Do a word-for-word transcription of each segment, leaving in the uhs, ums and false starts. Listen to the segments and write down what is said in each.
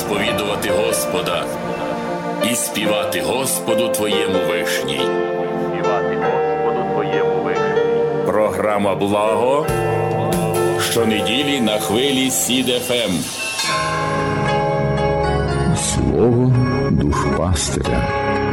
сповідувати Господа і співати Господу Твоєму вишній. Співати Господу Твоєму вишній. Програма «Благо» щонеділі на хвилі Сід еф ем. Слово душпастиря.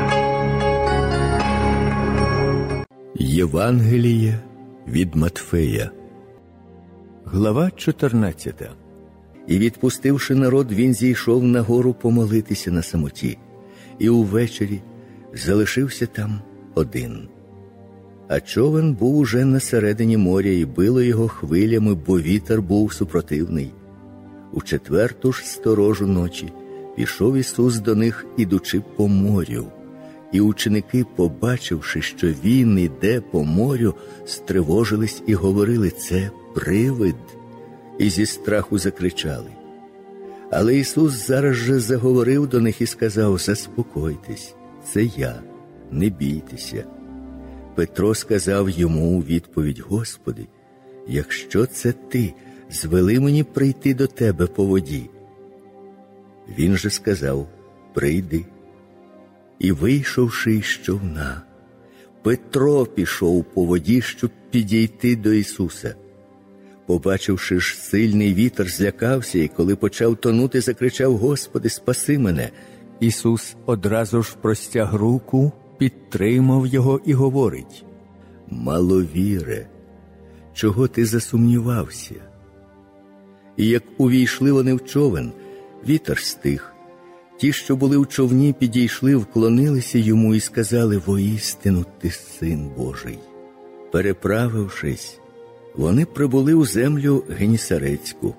Євангеліє від Матфея. Глава чотирнадцята. І, відпустивши народ, він зійшов на гору помолитися на самоті, і увечері залишився там один. А човен був уже на середині моря, і било його хвилями, бо вітер був супротивний. У четверту ж сторожу ночі пішов Ісус до них, ідучи по морю. І ученики, побачивши, що він іде по морю, стривожились і говорили: «Це привид!» І зі страху закричали. Але Ісус зараз же заговорив до них і сказав: «Заспокойтесь, це я, не бійтеся». Петро сказав йому у відповідь: «Господи, якщо це ти, звели мені прийти до тебе по воді». Він же сказав: «Прийди». І, вийшовши із човна, Петро пішов по воді, щоб підійти до Ісуса. Побачивши ж сильний вітер, злякався, і коли почав тонути, закричав: «Господи, спаси мене!» Ісус одразу ж простяг руку, підтримав його і говорить: «Маловіре, чого ти засумнівався?» І як увійшли вони в човен, вітер стих. Ті, що були в човні, підійшли, вклонилися йому і сказали: «Воістину ти Син Божий». Переправившись, вони прибули у землю Генісарецьку.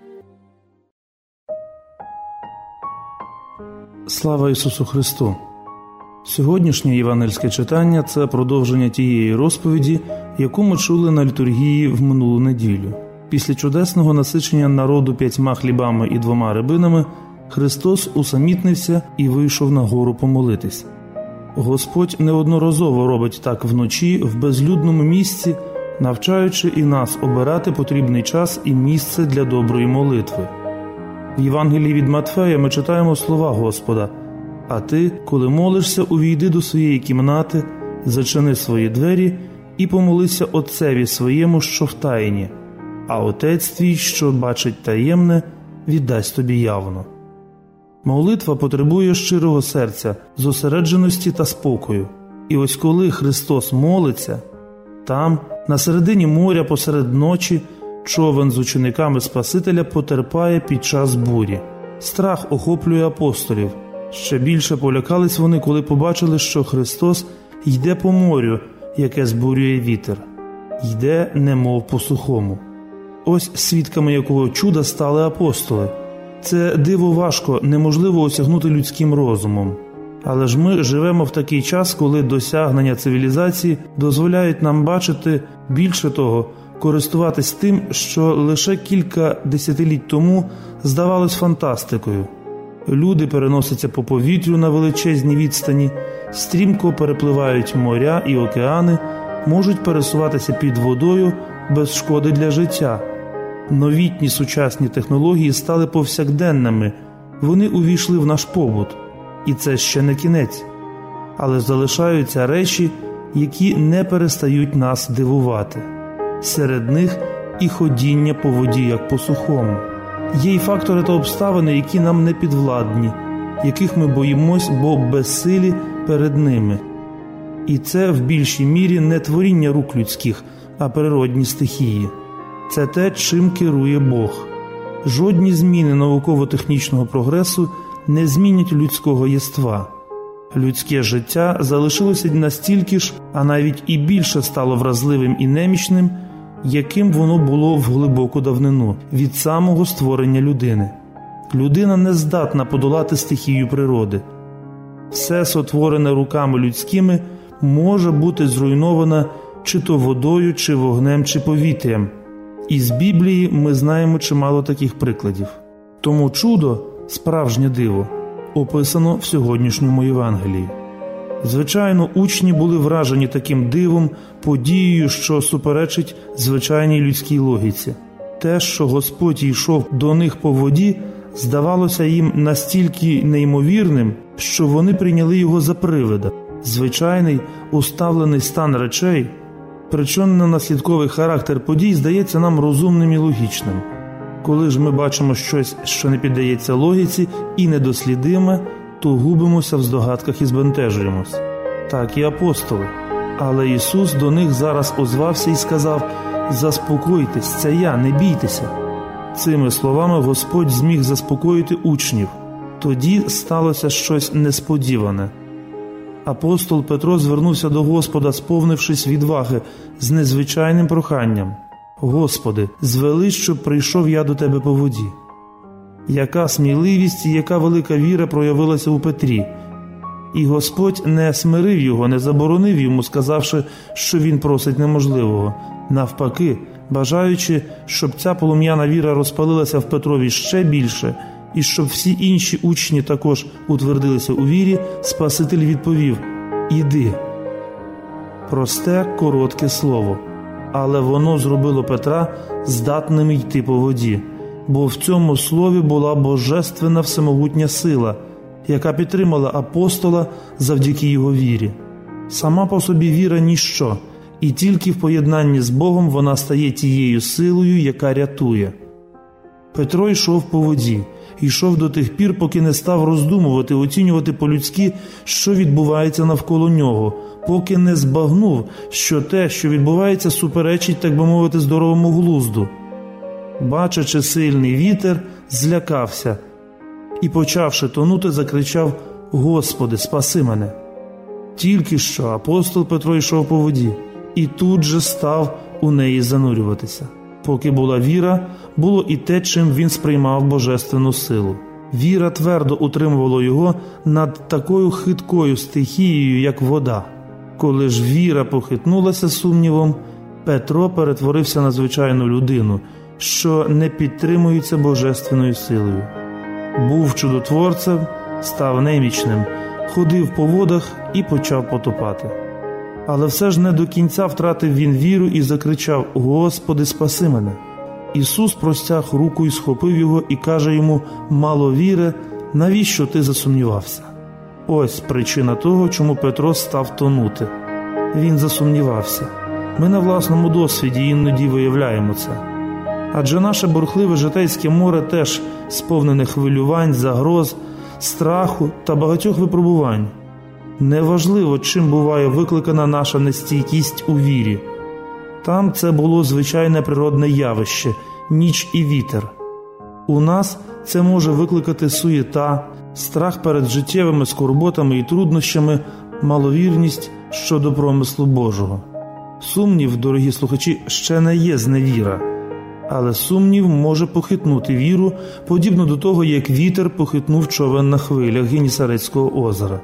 Слава Ісусу Христу! Сьогоднішнє євангельське читання – це продовження тієї розповіді, яку ми чули на літургії в минулу неділю. Після чудесного насичення народу п'ятьма хлібами і двома рибинами Христос усамітнився і вийшов на гору помолитись. Господь неодноразово робить так вночі в безлюдному місці, навчаючи і нас обирати потрібний час і місце для доброї молитви. В Євангелії від Матфея ми читаємо слова Господа: «А ти, коли молишся, увійди до своєї кімнати, зачини свої двері і помолися Отцеві своєму, що в тайні, а Отець твій, що бачить таємне, віддасть тобі явно». Молитва потребує щирого серця, зосередженості та спокою. І ось коли Христос молиться, там, на середині моря посеред ночі, човен з учениками Спасителя потерпає під час бурі. Страх охоплює апостолів. Ще більше полякались вони, коли побачили, що Христос йде по морю, яке збурює вітер. Йде немов по сухому. Ось свідками якого чуда стали апостоли. Це диво важко, неможливо осягнути людським розумом. Але ж ми живемо в такий час, коли досягнення цивілізації дозволяють нам бачити, більше того, користуватись тим, що лише кілька десятиліть тому здавалось фантастикою. Люди переносяться по повітрю на величезні відстані, стрімко перепливають моря і океани, можуть пересуватися під водою без шкоди для життя. Новітні сучасні технології стали повсякденними, вони увійшли в наш побут. І це ще не кінець. Але залишаються речі, які не перестають нас дивувати. Серед них і ходіння по воді, як по сухому. Є й фактори та обставини, які нам не підвладні, яких ми боїмось, бо безсилі перед ними. І це в більшій мірі не творіння рук людських, а природні стихії. Це те, чим керує Бог. Жодні зміни науково-технічного прогресу не змінять людського єства. Людське життя залишилося настільки ж, а навіть і більше стало вразливим і немічним, яким воно було в глибоку давнину, від самого створення людини. Людина не здатна подолати стихію природи. Все сотворене руками людськими може бути зруйноване чи то водою, чи вогнем, чи повітрям. Із Біблії ми знаємо чимало таких прикладів. Тому чудо, справжнє диво, описано в сьогоднішньому Євангелії. Звичайно, учні були вражені таким дивом, подією, що суперечить звичайній людській логіці. Те, що Господь йшов до них по воді, здавалося їм настільки неймовірним, що вони прийняли його за привида. Звичайний, уставлений стан речей, причинно-наслідковий характер подій здається нам розумним і логічним. Коли ж ми бачимо щось, що не піддається логіці і недослідиме, то губимося в здогадках і збентежуємось. Так і апостоли. Але Ісус до них зараз озвався і сказав: «Заспокойтесь, це я, не бійтеся». Цими словами Господь зміг заспокоїти учнів. Тоді сталося щось несподіване. Апостол Петро звернувся до Господа, сповнившись відваги, з незвичайним проханням: «Господи, звели, щоб прийшов я до Тебе по воді». Яка сміливість і яка велика віра проявилася у Петрі! І Господь не смирив його, не заборонив йому, сказавши, що він просить неможливого. Навпаки, бажаючи, щоб ця полум'яна віра розпалилася в Петрові ще більше, і щоб всі інші учні також утвердилися у вірі, Спаситель відповів: «Іди». Просте, коротке слово. Але воно зробило Петра здатним йти по воді, бо в цьому слові була божественна всемогутня сила, яка підтримала апостола завдяки його вірі. Сама по собі віра – ніщо, і тільки в поєднанні з Богом вона стає тією силою, яка рятує. Петро йшов по воді, йшов до тих пір, поки не став роздумувати, оцінювати по-людськи, що відбувається навколо нього, поки не збагнув, що те, що відбувається, суперечить, так би мовити, здоровому глузду. Бачачи сильний вітер, злякався і, почавши тонути, закричав: «Господи, спаси мене!» Тільки що апостол Петро йшов по воді, і тут же став у неї занурюватися. Поки була віра, було і те, чим він сприймав божественну силу. Віра твердо утримувала його над такою хиткою стихією, як вода. Коли ж віра похитнулася сумнівом, Петро перетворився на звичайну людину, що не підтримується божественною силою. Був чудотворцем, став немічним, ходив по водах і почав потопати. Але все ж не до кінця втратив він віру і закричав: «Господи, спаси мене!» Ісус простяг руку і схопив його і каже йому: «Мало віри, навіщо ти засумнівався?» Ось причина того, чому Петро став тонути. Він засумнівався. Ми на власному досвіді іноді виявляємо це. Адже наше бурхливе житейське море теж сповнене хвилювань, загроз, страху та багатьох випробувань. Неважливо, чим буває викликана наша нестійкість у вірі. Там це було звичайне природне явище – ніч і вітер. У нас це може викликати суєта, страх перед життєвими скорботами і труднощами, маловірність щодо промислу Божого. Сумнів, дорогі слухачі, ще не є зневіра. Але сумнів може похитнути віру, подібно до того, як вітер похитнув човен на хвилях Генісарецького озера.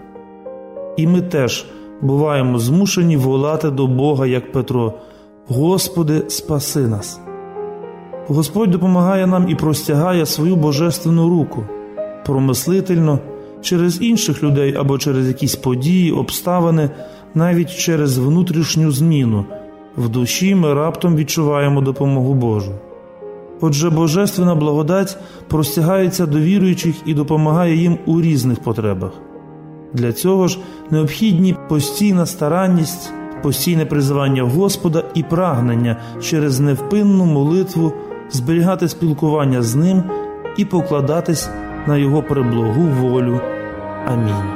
І ми теж буваємо змушені волати до Бога, як Петро: «Господи, спаси нас!» Господь допомагає нам і простягає свою божественну руку, промислительно, через інших людей або через якісь події, обставини, навіть через внутрішню зміну. В душі ми раптом відчуваємо допомогу Божу. Отже, божественна благодать простягається до віруючих і допомагає їм у різних потребах. Для цього ж необхідні постійна старанність, постійне призивання Господа і прагнення через невпинну молитву зберігати спілкування з Ним і покладатись на Його преблагу волю. Амінь.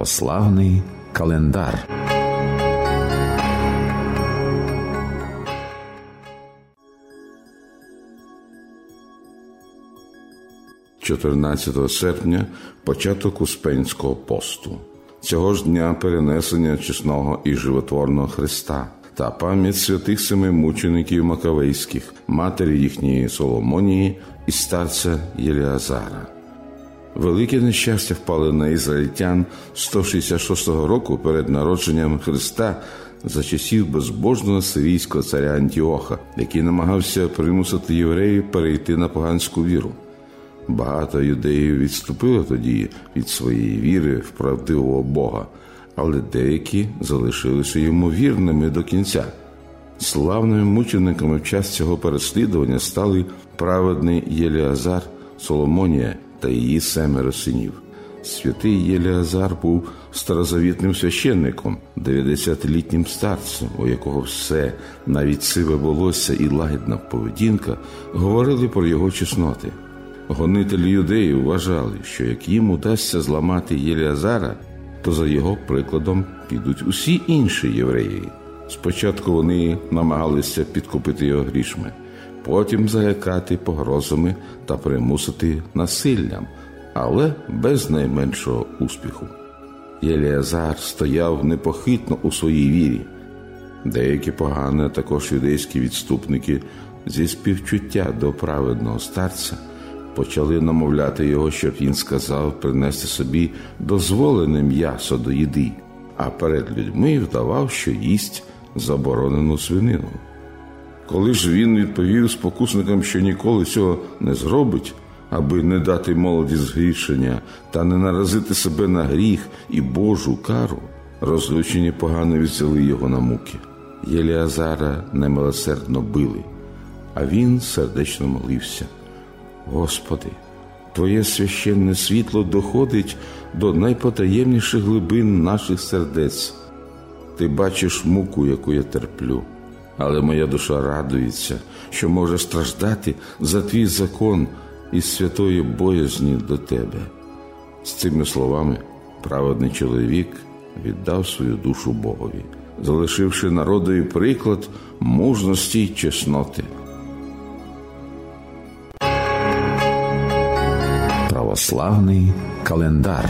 Православний календар. чотирнадцятого серпня – початок Успенського посту. Цього ж дня перенесення чесного і животворного Христа та пам'ять святих семи мучеників Макавейських, матері їхньої Соломонії і старця Єліазара. Велике нещастя впало на ізраїльтян сто шістдесят шостого року перед народженням Христа за часів безбожного сирійського царя Антіоха, який намагався примусити євреїв перейти на поганську віру. Багато юдеїв відступило тоді від своєї віри в правдивого Бога, але деякі залишилися йому вірними до кінця. Славними мучениками в час цього переслідування стали праведний Єліазар, Соломонія та її семеро синів. Святий Єліазар був старозавітним священником, дев'ятдесятилітнім старцем, у якого все, навіть сиве волосся і лагідна поведінка, говорили про його чесноти. Гонителі юдеїв вважали, що як їм удасться зламати Єліазара, то за його прикладом підуть усі інші євреї. Спочатку вони намагалися підкупити його грішми, потім залякати погрозами та примусити насиллям, але без найменшого успіху. Єліазар стояв непохитно у своїй вірі. Деякі погані, а також юдейські відступники зі співчуття до праведного старця почали намовляти його, щоб він сказав принести собі дозволене м'ясо до їди, а перед людьми вдавав, що їсть заборонену свинину. Коли ж він відповів спокусникам, що ніколи цього не зробить, аби не дати молоді згрішення та не наразити себе на гріх і Божу кару, розлючені погани взяли його на муки. Єліазара немилосердно били, а він сердечно молився: «Господи, Твоє священне світло доходить до найпотаємніших глибин наших сердець. Ти бачиш муку, яку я терплю, але моя душа радується, що може страждати за Твій закон із святої боязні до Тебе». З цими словами праведний чоловік віддав свою душу Богові, залишивши народові приклад мужності й чесноти. Православний календар.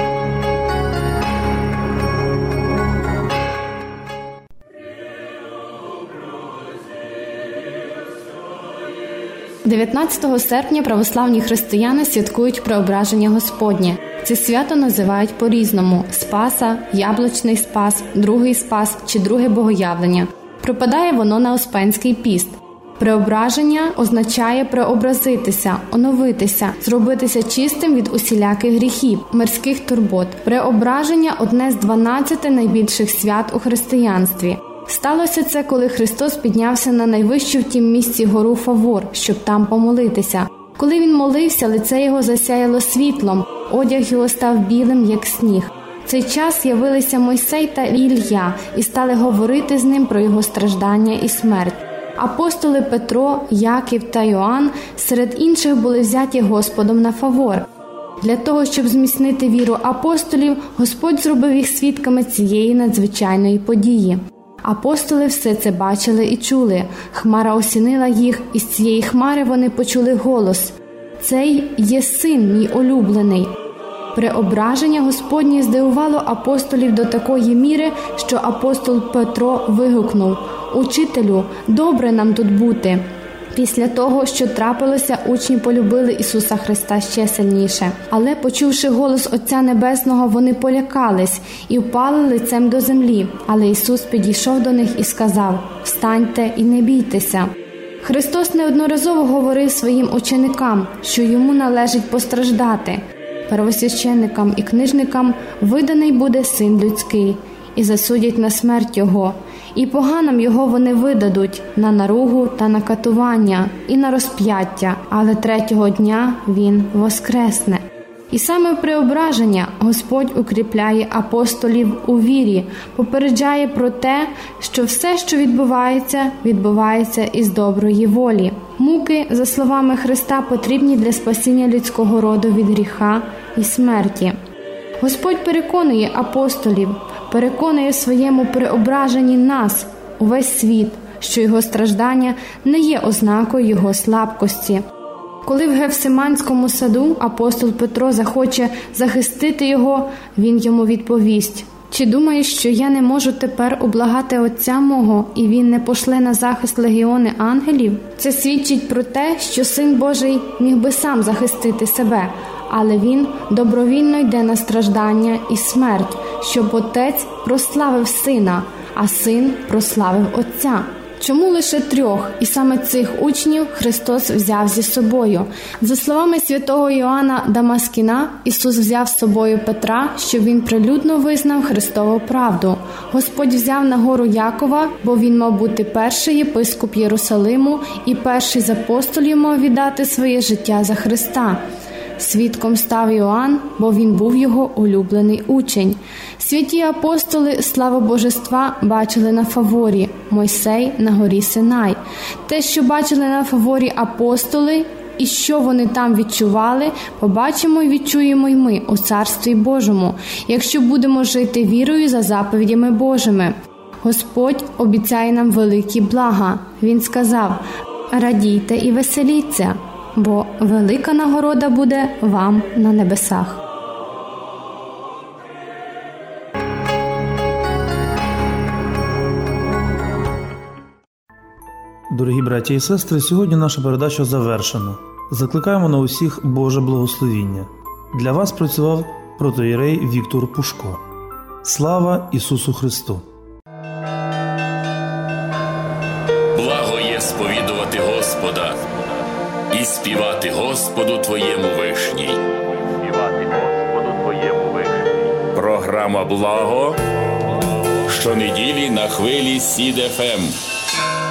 дев'ятнадцятого серпня православні християни святкують Преображення Господнє. Це свято називають по-різному – Спаса, Яблучний Спас, Другий Спас чи Друге Богоявлення. Припадає воно на Успенський піст. Преображення означає преобразитися, оновитися, зробитися чистим від усіляких гріхів, мирських турбот. Преображення – одне з дванадцяти найбільших свят у християнстві. Сталося це, коли Христос піднявся на найвищу в тім місці гору Фавор, щоб там помолитися. Коли він молився, лице його засяяло світлом, одяг його став білим, як сніг. В цей час явилися Мойсей та Ілля і стали говорити з ним про його страждання і смерть. Апостоли Петро, Яків та Йоанн серед інших були взяті Господом на Фавор. Для того, щоб зміцнити віру апостолів, Господь зробив їх свідками цієї надзвичайної події. Апостоли все це бачили і чули. Хмара осінила їх, і з цієї хмари вони почули голос: «Цей є син мій улюблений». Преображення Господнє здивувало апостолів до такої міри, що апостол Петро вигукнув: «Учителю, добре нам тут бути». Після того, що трапилося, учні полюбили Ісуса Христа ще сильніше. Але, почувши голос Отця Небесного, вони полякались і впали лицем до землі. Але Ісус підійшов до них і сказав: «Встаньте і не бійтеся». Христос неодноразово говорив своїм ученикам, що йому належить постраждати. Первосвященникам і книжникам виданий буде Син Людський, і засудять на смерть Його, і поганам Його вони видадуть на наругу та на катування, і на розп'яття, але третього дня Він воскресне. І саме в преображення Господь укріпляє апостолів у вірі, попереджає про те, що все, що відбувається, відбувається із доброї волі. Муки, за словами Христа, потрібні для спасіння людського роду від гріха і смерті. Господь переконує апостолів, переконує в своєму преображенні нас, увесь світ, що його страждання не є ознакою його слабкості. Коли в Гефсиманському саду апостол Петро захоче захистити його, він йому відповість: «Чи думаєш, що я не можу тепер облагати Отця мого, і він не пошле на захист легіони ангелів?» Це свідчить про те, що Син Божий міг би сам захистити себе, але він добровільно йде на страждання і смерть, щоб Отець прославив Сина, а Син прославив Отця. Чому лише трьох, і саме цих учнів Христос взяв зі собою? За словами святого Йоанна Дамаскіна, Ісус взяв з собою Петра, щоб він прилюдно визнав Христову правду. Господь взяв на гору Якова, бо він мав бути перший єпископ Єрусалиму і перший з апостолів мав віддати своє життя за Христа. Свідком став Іоанн, бо він був його улюблений учень. Святі апостоли славу Божества бачили на Фаворі, Мойсей на горі Синай. Те, що бачили на Фаворі апостоли, і що вони там відчували, побачимо і відчуємо й ми у Царстві Божому, якщо будемо жити вірою за заповідями Божими. Господь обіцяє нам великі блага. Він сказав: «Радійте і веселіться, бо велика нагорода буде вам на небесах». Дорогі браті і сестри, сьогодні наша передача завершена. Закликаємо на усіх Боже благословіння. Для вас працював протоієрей Віктор Пушко. Слава Ісусу Христу! Благо є сповідувати Господа і співати Господу твоєму вишній. Співати Господу твоєму вишній. Програма «Благо» щонеділі на хвилі Сід еф ем.